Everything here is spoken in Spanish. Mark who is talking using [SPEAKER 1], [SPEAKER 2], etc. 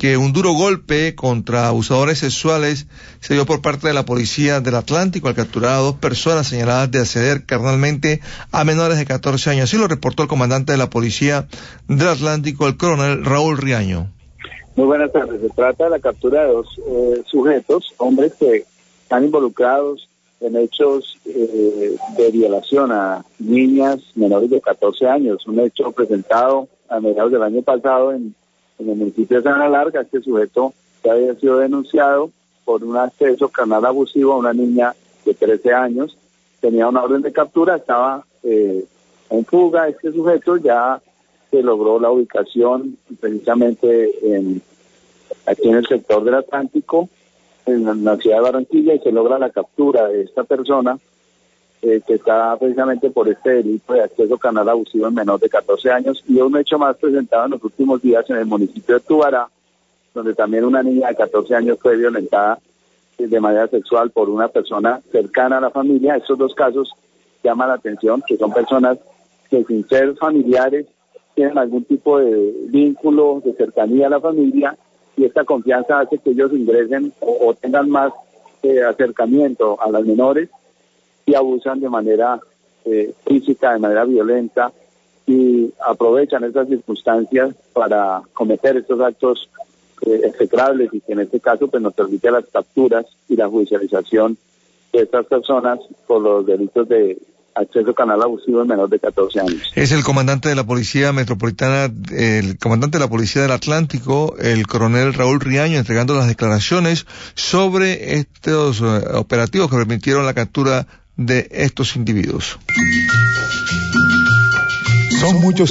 [SPEAKER 1] que un duro golpe contra abusadores sexuales se dio por parte de la policía del Atlántico al capturar a 2 personas señaladas de acceder carnalmente a menores de 14 años. Así lo reportó el comandante de la policía del Atlántico, el coronel Raúl Riaño.
[SPEAKER 2] Muy buenas tardes. Se trata de la captura de 2 sujetos, hombres que están involucrados en hechos de violación a niñas menores de 14 años. Un hecho presentado a mediados del año pasado en el municipio de Sabana Larga. Este sujeto ya había sido denunciado por un acceso carnal abusivo a una niña de 13 años. Tenía una orden de captura, estaba en fuga. Este sujeto ya se logró la ubicación precisamente aquí en el sector del Atlántico, en la ciudad de Barranquilla, y se logra la captura de esta persona que está precisamente por este delito de acceso carnal abusivo en menor de 14 años, y un hecho más presentado en los últimos días en el municipio de Tubará, donde también una niña de 14 años fue violentada de manera sexual por una persona cercana a la familia. Estos 2 casos llaman la atención, que son personas que sin ser familiares tienen algún tipo de vínculo, de cercanía a la familia, y esta confianza hace que ellos ingresen o tengan más acercamiento a las menores y abusan de manera física, de manera violenta, y aprovechan estas circunstancias para cometer estos actos execrables, y que en este caso pues nos permite las capturas y la judicialización de estas personas por los delitos de acceso carnal abusivo en menor de 14 años.
[SPEAKER 1] Es el comandante de la Policía Metropolitana, el comandante de la Policía del Atlántico, el coronel Raúl Riaño, entregando las declaraciones sobre estos operativos que permitieron la captura de estos individuos.
[SPEAKER 3] Son muchos